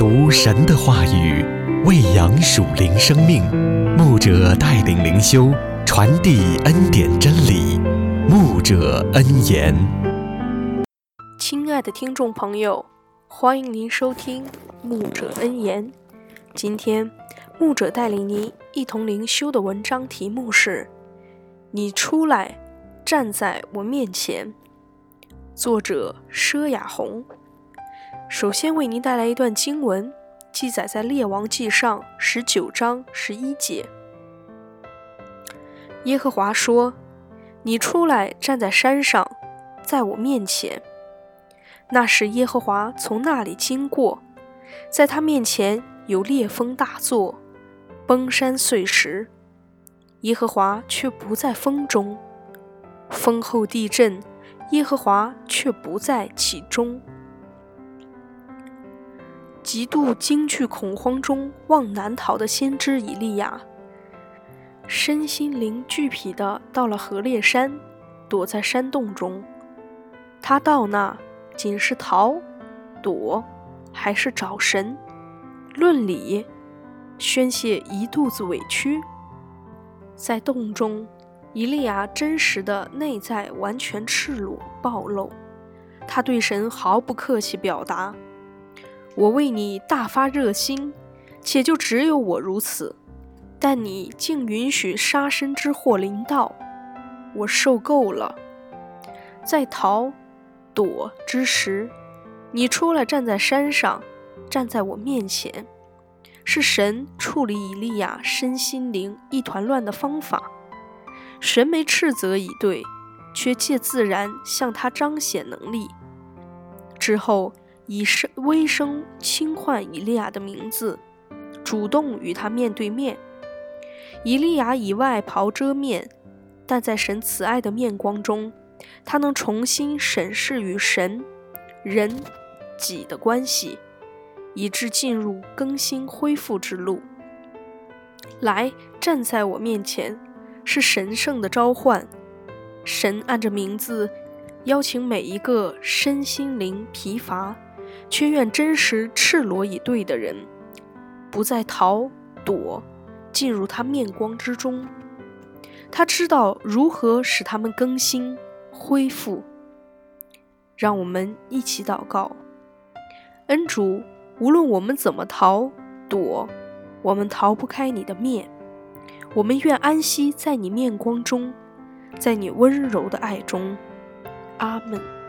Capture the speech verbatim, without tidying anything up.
读神的话语，喂养属灵生命。牧者带领灵修，传递恩典真理。牧者恩言。 亲爱的听众朋友，欢迎您收听牧者恩言。今天牧者带领您一同灵修的文章题目是你出来站在我面前，作者佘雅红。首先为您带来一段经文，记载在列王记上十九章十一节。耶和华说，你出来站在山上，在我面前。那时耶和华从那里经过，在他面前有烈风大作，崩山碎石，耶和华却不在风中，风后地震，耶和华却不在其中。极度惊惧恐慌中往南逃的先知以利亚，身心灵俱疲地到了何烈山，躲在山洞中。他到那仅是逃、躲，还是找神？论理，宣泄一肚子委屈。在洞中，以利亚真实的内在完全赤裸暴露，他对神毫不客气表达，我为你大发热心，且就只有我如此，但你竟允许杀身之祸临到，我受够了。在逃躲之时，你出来站在山上，站在我面前，是神处理以利亚身心灵一团乱的方法。神没斥责以对，却借自然向他彰显能力。之后以微声轻唤以利亚的名字，主动与他面对面。以利亚以外袍遮面，但在神慈爱的面光中，他能重新审视与神、人、己的关系，以致进入更新恢复之路。来，站在我面前，是神圣的召唤。神按着名字邀请每一个身心灵疲乏却愿真实赤裸以对的人，不再逃躲，进入他面光之中。他知道如何使他们更新恢复。让我们一起祷告。恩主，无论我们怎么逃躲，我们逃不开你的面。我们愿安息在你面光中，在你温柔的爱中。阿们。